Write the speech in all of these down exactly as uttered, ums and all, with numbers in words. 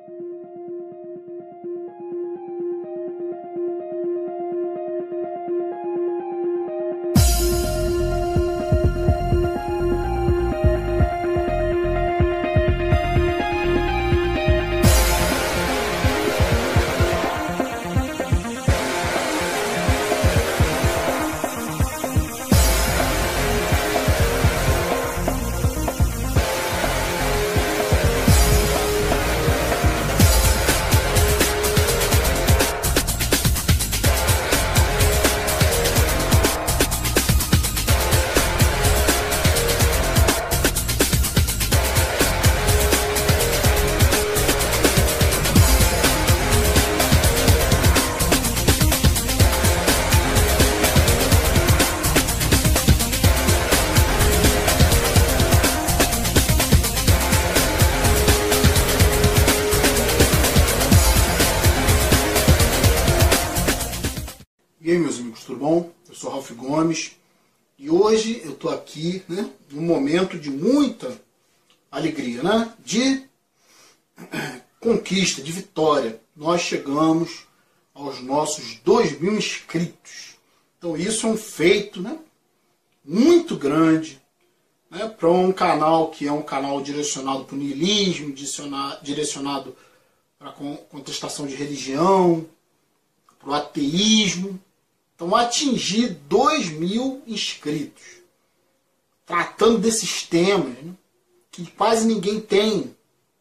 E aí, meus amigos, tudo bom? Eu sou Ralph Gomes e hoje eu estou aqui, né, num momento de muita alegria, né, de conquista, de vitória. Nós chegamos aos nossos dois mil inscritos. Então isso é um feito, né, muito grande, né, para um canal que é um canal direcionado para o niilismo, direcionado para a contestação de religião, para o ateísmo. Então, atingir dois mil inscritos, tratando desses temas, né, que quase ninguém tem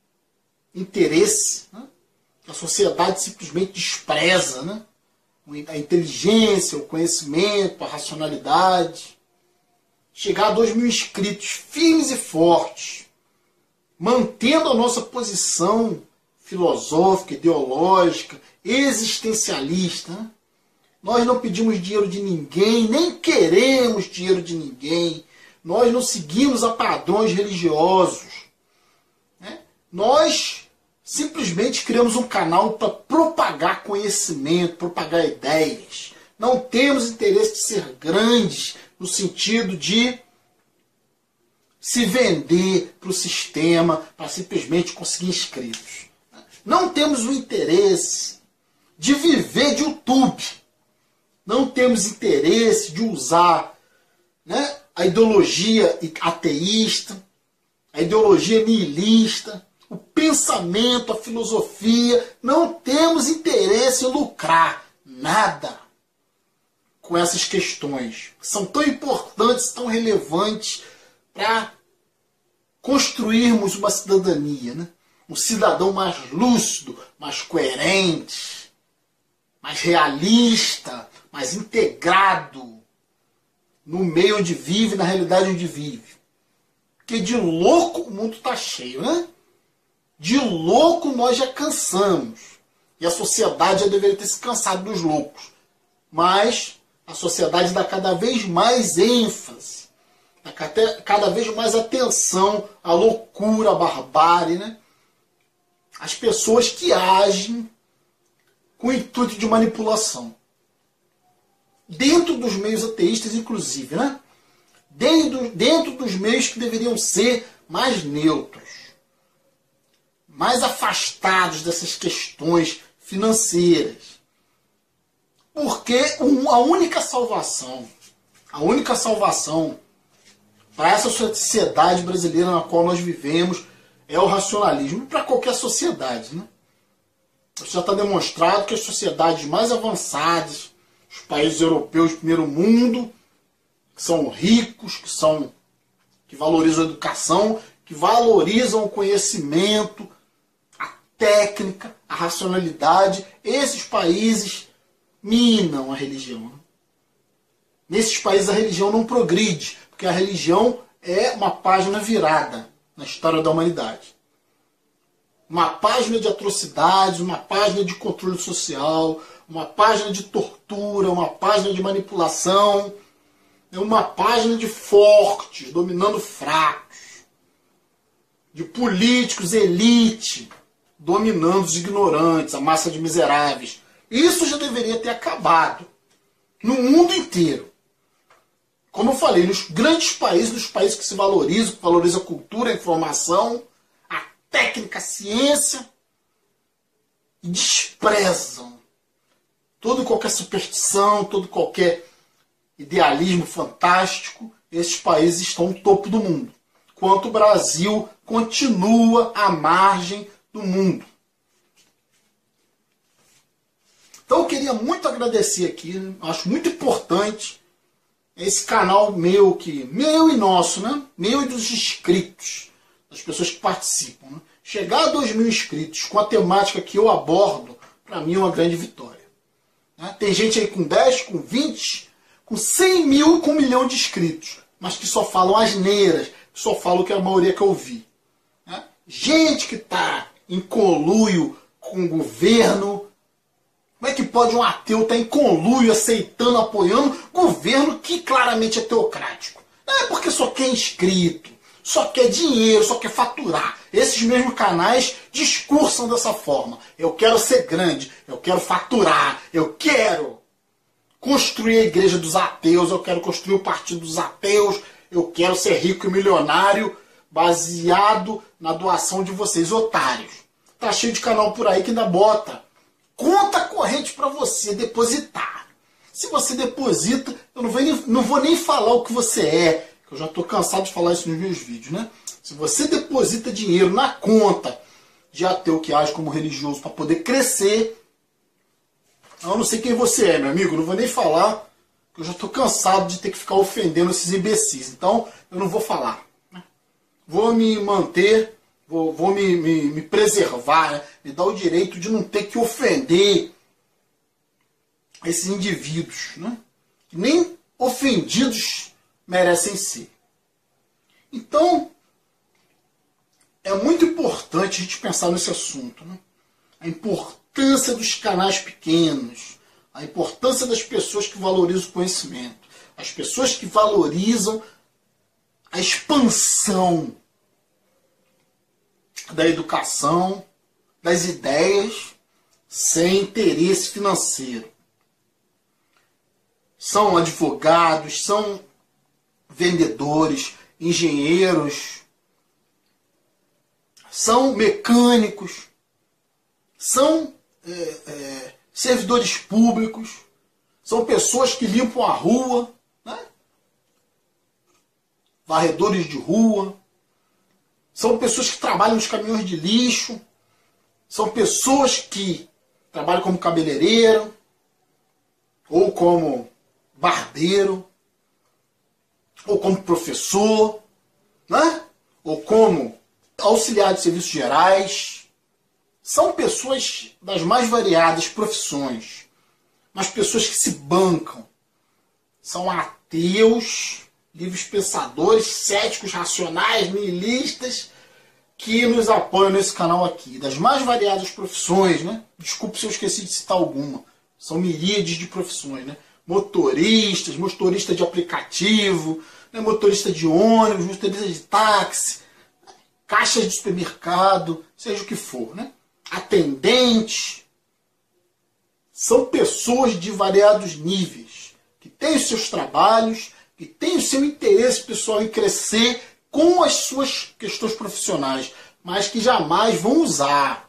interesse, né, que a sociedade simplesmente despreza, né, a inteligência, o conhecimento, a racionalidade. Chegar a dois mil inscritos firmes e fortes, mantendo a nossa posição filosófica, ideológica, existencialista, né? Nós não pedimos dinheiro de ninguém, nem queremos dinheiro de ninguém. Nós não seguimos a padrões religiosos, né? Nós simplesmente criamos um canal para propagar conhecimento, propagar ideias. Não temos interesse de ser grandes no sentido de se vender para o sistema para simplesmente conseguir inscritos. Não temos o interesse de viver de YouTube. Não temos interesse de usar, né, a ideologia ateísta, a ideologia nihilista, o pensamento, a filosofia. Não temos interesse em lucrar nada com essas questões, que são tão importantes, tão relevantes para construirmos uma cidadania, né? Um cidadão mais lúcido, mais coerente, mais realista, mais integrado no meio onde vive, na realidade onde vive. Porque de louco o mundo está cheio, né? De louco nós já cansamos. E a sociedade já deveria ter se cansado dos loucos. Mas a sociedade dá cada vez mais ênfase, dá cada vez mais atenção à loucura, à barbárie, né? As pessoas que agem com o intuito de manipulação. Dentro dos meios ateístas, inclusive, né? Dentro, dentro dos meios que deveriam ser mais neutros, mais afastados dessas questões financeiras. Porque a única salvação, a única salvação para essa sociedade brasileira na qual nós vivemos é o racionalismo. Para qualquer sociedade, né? Já está demonstrado que as sociedades mais avançadas, os países europeus de primeiro mundo, que são ricos, que, são, que valorizam a educação, que valorizam o conhecimento, a técnica, a racionalidade, esses países minam a religião, né? Nesses países a religião não progride, porque a religião é uma página virada na história da humanidade. Uma página de atrocidades, uma página de controle social, uma página de tortura, uma página de manipulação, uma página de fortes dominando fracos, de políticos elite dominando os ignorantes, a massa de miseráveis. Isso já deveria ter acabado no mundo inteiro. Como eu falei, nos grandes países, nos países que se valorizam, que valorizam a cultura, a informação, a técnica, a ciência, e desprezam toda e qualquer superstição, todo qualquer idealismo fantástico, esses países estão no topo do mundo. Enquanto o Brasil continua à margem do mundo. Então eu queria muito agradecer aqui, né? Acho muito importante esse canal meu, que, meu e nosso, né? Meu e dos inscritos, das pessoas que participam. Né? Chegar a dois mil inscritos com a temática que eu abordo, para mim é uma grande vitória. Né? Tem gente aí com dez, com vinte, com cem mil, com um milhão de inscritos, mas que só falam asneiras, que só falam o que a maioria que eu vi. Né? Gente que está em conluio com o governo. Como é que pode um ateu estar em conluio, aceitando, apoiando governo que claramente é teocrático? É porque só quer inscrito, só quer dinheiro, só quer faturar. Esses mesmos canais discursam dessa forma. Eu quero ser grande, eu quero faturar, eu quero construir a igreja dos ateus, eu quero construir o partido dos ateus, eu quero ser rico e milionário baseado na doação de vocês, otários. Tá cheio de canal por aí que ainda bota conta corrente para você depositar. Se você deposita, eu não vou, nem, não vou nem falar o que você é, que eu já estou cansado de falar isso nos meus vídeos, né? Se você deposita dinheiro na conta de ateu que age como religioso para poder crescer, eu não sei quem você é, meu amigo, não vou nem falar, que eu já estou cansado de ter que ficar ofendendo esses imbecis. Então, eu não vou falar. Né? Vou me manter... Vou, vou me, me, me preservar, né? Me dar o direito de não ter que ofender esses indivíduos, né? Que nem ofendidos merecem ser. Então, é muito importante a gente pensar nesse assunto. Né? A importância dos canais pequenos, a importância das pessoas que valorizam o conhecimento, as pessoas que valorizam a expansão da educação, das ideias, sem interesse financeiro. São advogados, são vendedores, engenheiros, são mecânicos, são é, é, servidores públicos, são pessoas que limpam a rua, né? Varredores de rua, são pessoas que trabalham nos caminhões de lixo, são pessoas que trabalham como cabeleireiro, ou como barbeiro, ou como professor, né? Ou como auxiliar de serviços gerais. São pessoas das mais variadas profissões, mas pessoas que se bancam. São ateus, livres pensadores, céticos, racionais, nihilistas, que nos apoiam nesse canal aqui. Das mais variadas profissões, né? Desculpe se eu esqueci de citar alguma. São miríades de profissões, né? Motoristas, motorista de aplicativo, né? Motorista de ônibus, motorista de táxi, caixas de supermercado, seja o que for, né? Atendentes. São pessoas de variados níveis, que têm os seus trabalhos, que tem o seu interesse pessoal em crescer com as suas questões profissionais, mas que jamais vão usar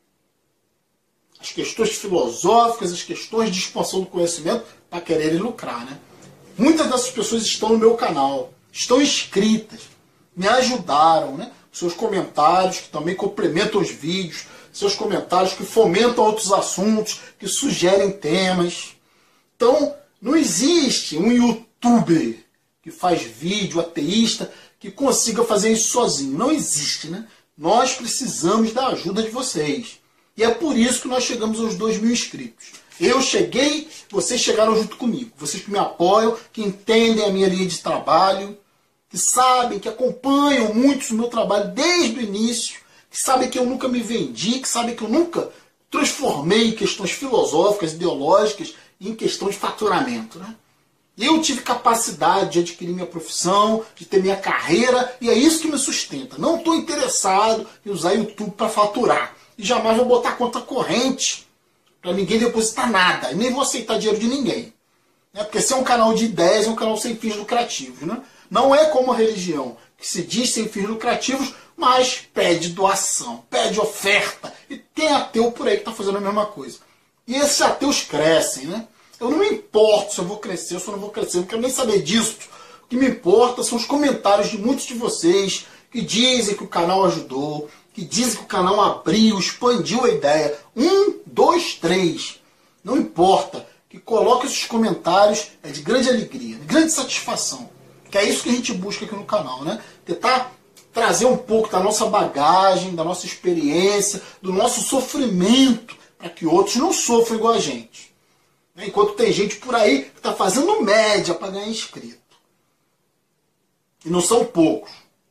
as questões filosóficas, as questões de expansão do conhecimento para quererem lucrar. Né? Muitas dessas pessoas estão no meu canal, estão inscritas, me ajudaram, né? Seus comentários que também complementam os vídeos, seus comentários que fomentam outros assuntos, que sugerem temas. Então, não existe um youtuber que faz vídeo, ateísta, que consiga fazer isso sozinho. Não existe, né? Nós precisamos da ajuda de vocês. E é por isso que nós chegamos aos dois mil inscritos. Eu cheguei, vocês chegaram junto comigo. Vocês que me apoiam, que entendem a minha linha de trabalho, que sabem, que acompanham muito o meu trabalho desde o início, que sabem que eu nunca me vendi, que sabem que eu nunca transformei questões filosóficas, ideológicas, em questão de faturamento, né? Eu tive capacidade de adquirir minha profissão, de ter minha carreira, e é isso que me sustenta. Não estou interessado em usar YouTube para faturar. E jamais vou botar conta corrente para ninguém depositar nada. E nem vou aceitar dinheiro de ninguém. Né? Porque se é um canal de ideias, é um canal sem fins lucrativos. Né? Não é como a religião, que se diz sem fins lucrativos, mas pede doação, pede oferta. E tem ateu por aí que está fazendo a mesma coisa. E esses ateus crescem, né? Eu não me importo se eu vou crescer ou se eu não vou crescer, não quero nem saber disso. O que me importa são os comentários de muitos de vocês que dizem que o canal ajudou, que dizem que o canal abriu, expandiu a ideia. Um, dois, três. Não importa. Que coloque esses comentários é de grande alegria, de grande satisfação. Que é isso que a gente busca aqui no canal, né? Tentar trazer um pouco da nossa bagagem, da nossa experiência, do nosso sofrimento, para que outros não sofram igual a gente. Enquanto tem gente por aí que está fazendo média para ganhar inscrito. E não são poucos.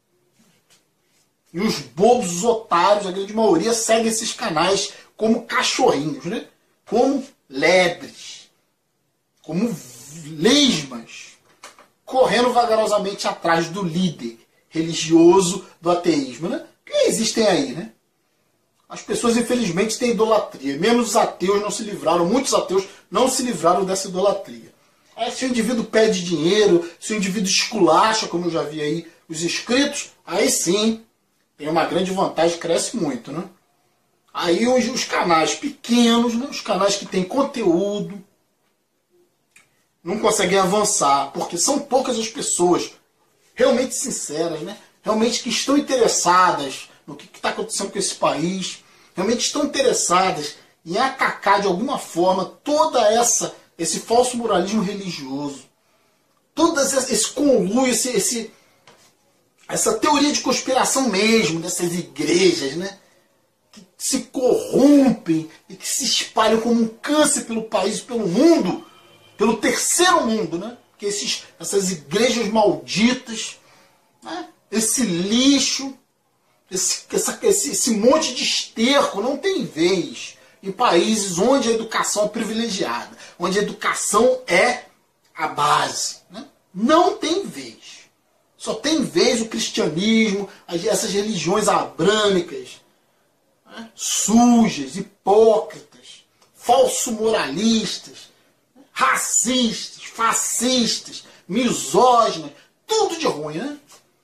E os bobos, os otários, a grande maioria, seguem esses canais como cachorrinhos, né? Como lebres, como lesmas, correndo vagarosamente atrás do líder religioso do ateísmo, né? Que existem aí, né? As pessoas, infelizmente, têm idolatria. Mesmo os ateus não se livraram, muitos ateus não se livraram dessa idolatria. Aí, se o indivíduo pede dinheiro, se o indivíduo esculacha, como eu já vi aí, os inscritos, aí sim, tem uma grande vantagem, cresce muito, né? Aí os, os canais pequenos, né? Os canais que têm conteúdo, não conseguem avançar, porque são poucas as pessoas realmente sinceras, né? Realmente que estão interessadas no que está acontecendo com esse país, realmente estão interessadas em atacar de alguma forma toda essa esse falso moralismo religioso, todo esse conluio, esse, esse, essa teoria de conspiração mesmo dessas igrejas, né? Que se corrompem e que se espalham como um câncer pelo país, pelo mundo, pelo terceiro mundo, né? Que esses, essas igrejas malditas, né? Esse lixo, esse, essa, esse, esse monte de esterco não tem vez em países onde a educação é privilegiada, onde a educação é a base, né? Não tem vez. Só tem vez o cristianismo, essas religiões abrâmicas, né? Sujas, hipócritas, falso-moralistas, racistas, fascistas, misóginas, tudo de ruim, né?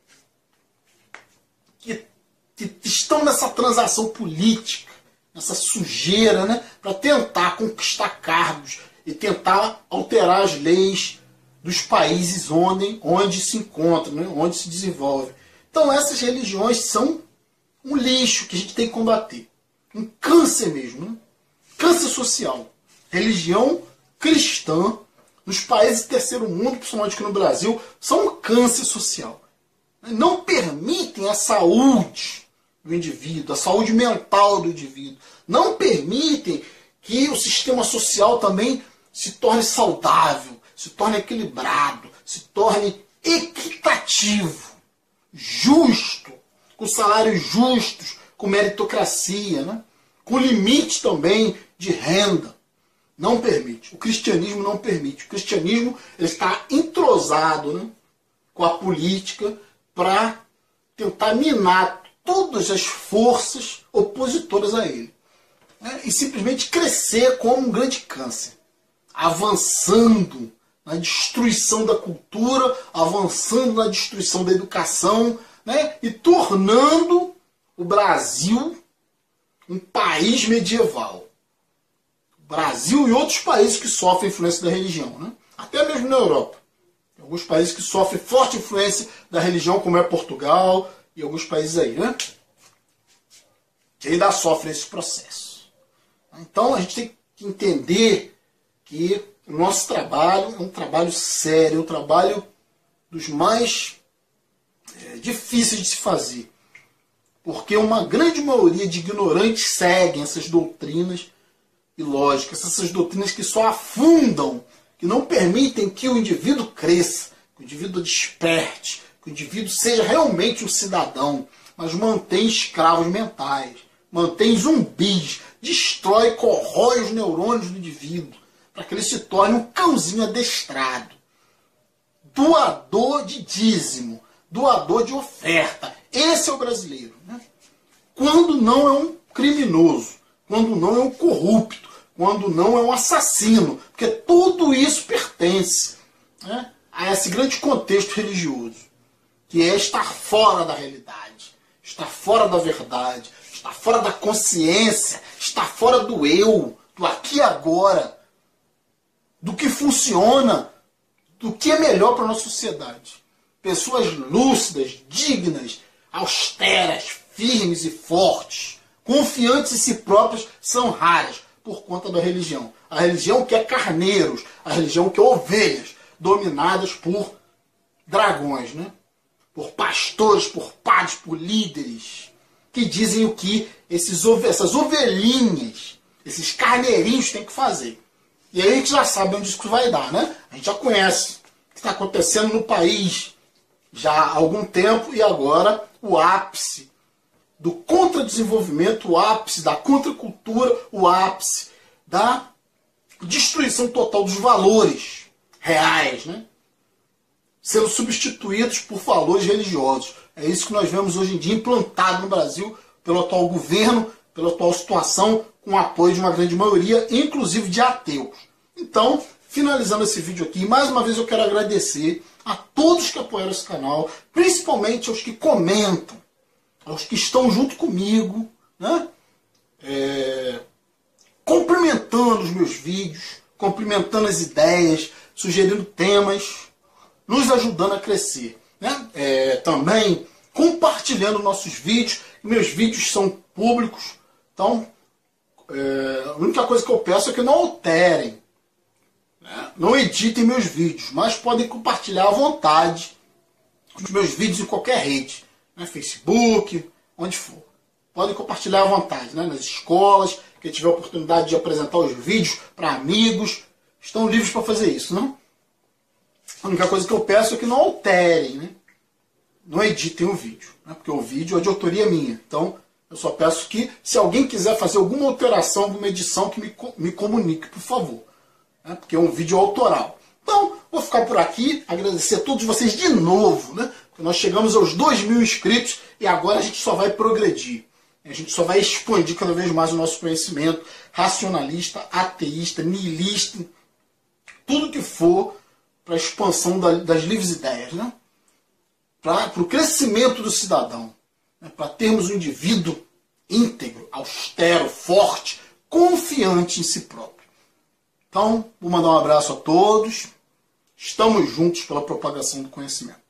Que, que estão nessa transação política, nessa sujeira, né? Para tentar conquistar cargos e tentar alterar as leis dos países onde, onde se encontram, né? Onde se desenvolve. Então essas religiões são um lixo que a gente tem que combater. Um câncer mesmo, né? Câncer social. Religião cristã, nos países do terceiro mundo, principalmente aqui no Brasil, são um câncer social. Não permitem a saúde do indivíduo, a saúde mental do indivíduo. Não permitem que o sistema social também se torne saudável, se torne equilibrado, se torne equitativo, justo, com salários justos, com meritocracia, né? Com limite também de renda. Não permite. O cristianismo não permite. O cristianismo ele está entrosado, né, com a política para tentar minar todas as forças opositoras a ele. Né, e simplesmente crescer como um grande câncer. Avançando na destruição da cultura, avançando na destruição da educação, né, e tornando o Brasil um país medieval. Brasil e outros países que sofrem influência da religião, né? Até mesmo na Europa. Tem alguns países que sofrem forte influência da religião, como é Portugal e alguns países aí, né? Que ainda sofrem esse processo. Então a gente tem que entender que o nosso trabalho é um trabalho sério, é um trabalho dos mais é, difíceis de se fazer. Porque uma grande maioria de ignorantes seguem essas doutrinas e lógicas, essas doutrinas que só afundam, que não permitem que o indivíduo cresça, que o indivíduo desperte, que o indivíduo seja realmente um cidadão, mas mantém escravos mentais, mantém zumbis, destrói, corrói os neurônios do indivíduo, para que ele se torne um cãozinho adestrado, doador de dízimo, doador de oferta. Esse é o brasileiro, né? Quando não é um criminoso, quando não é um corrupto, quando não é um assassino, porque tudo isso pertence, né, a esse grande contexto religioso, que é estar fora da realidade, estar fora da verdade, estar fora da consciência, está fora do eu, do aqui e agora, do que funciona, do que é melhor para a nossa sociedade. Pessoas lúcidas, dignas, austeras, firmes e fortes, confiantes em si próprias, são raras por conta da religião. A religião quer carneiros, a religião quer ovelhas, dominadas por dragões, né? Por pastores, por padres, por líderes, que dizem o que esses, essas ovelhinhas, esses carneirinhos têm que fazer. E aí a gente já sabe onde isso vai dar, né? A gente já conhece o que está acontecendo no país já há algum tempo, e agora o ápice do contradesenvolvimento, o ápice da contracultura, o ápice da destruição total dos valores reais, né? Sendo substituídos por valores religiosos. É isso que nós vemos hoje em dia implantado no Brasil pelo atual governo, pela atual situação, com o apoio de uma grande maioria, inclusive de ateus. Então, finalizando esse vídeo aqui, mais uma vez eu quero agradecer a todos que apoiaram esse canal, principalmente aos que comentam, aos que estão junto comigo, né? É, cumprimentando os meus vídeos, cumprimentando as ideias, sugerindo temas, nos ajudando a crescer, né? É, também compartilhando nossos vídeos. Meus vídeos são públicos, então é, a única coisa que eu peço é que não alterem, né? Não editem meus vídeos, mas podem compartilhar à vontade os meus vídeos em qualquer rede, né? Facebook, onde for. Podem compartilhar à vontade, né? Nas escolas, quem tiver a oportunidade de apresentar os vídeos para amigos, estão livres para fazer isso, né? A única coisa que eu peço é que não alterem, né? Não editem o vídeo, né? Porque o vídeo é de autoria minha. Então, eu só peço que, se alguém quiser fazer alguma alteração, alguma edição, que me, me comunique, por favor, né? Porque é um vídeo autoral. Então, vou ficar por aqui, agradecer a todos vocês de novo, né? Porque nós chegamos aos dois mil inscritos e agora a gente só vai progredir. A gente só vai expandir cada vez mais o nosso conhecimento racionalista, ateísta, nihilista, tudo que for para a expansão da, das livres ideias, né? Para o crescimento do cidadão, né? Para termos um indivíduo íntegro, austero, forte, confiante em si próprio. Então, vou mandar um abraço a todos. Estamos juntos pela propagação do conhecimento.